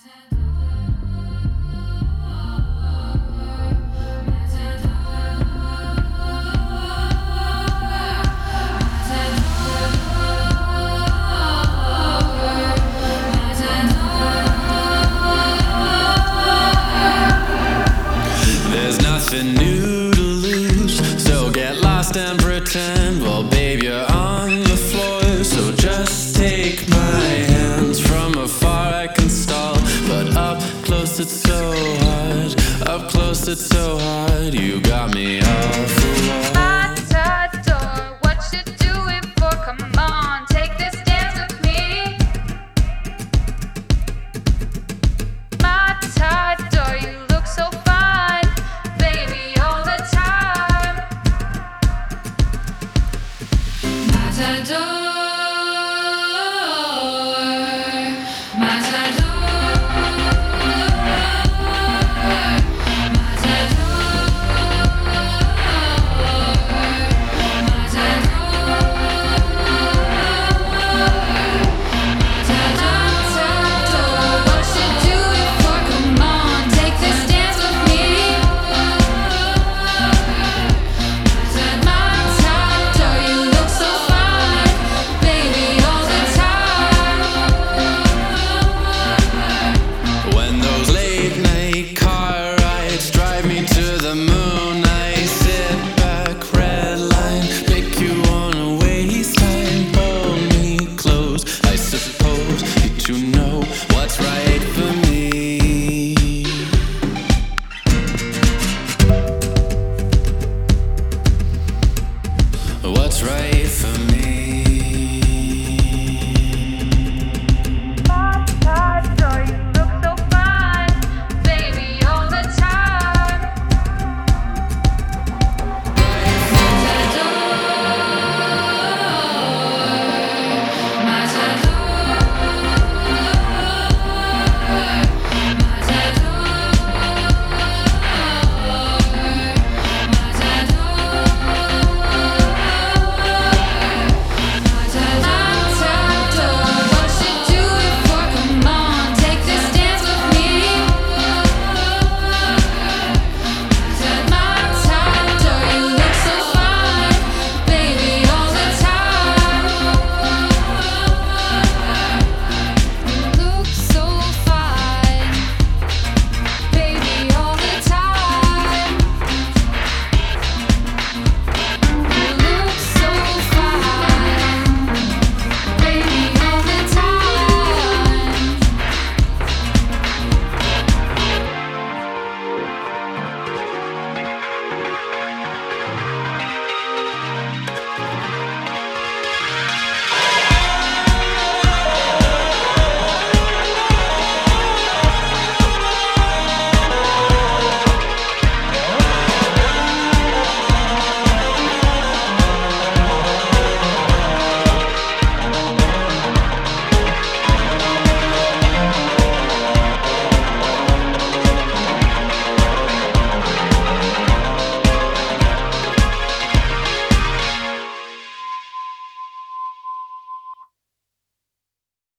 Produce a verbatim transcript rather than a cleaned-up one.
There's nothing new to lose, so get lost and pretend. Well, babe, you're on the floor, so just take my hands. From afar I can stall, but up close it's so hard. Up close it's so hard. You got me off.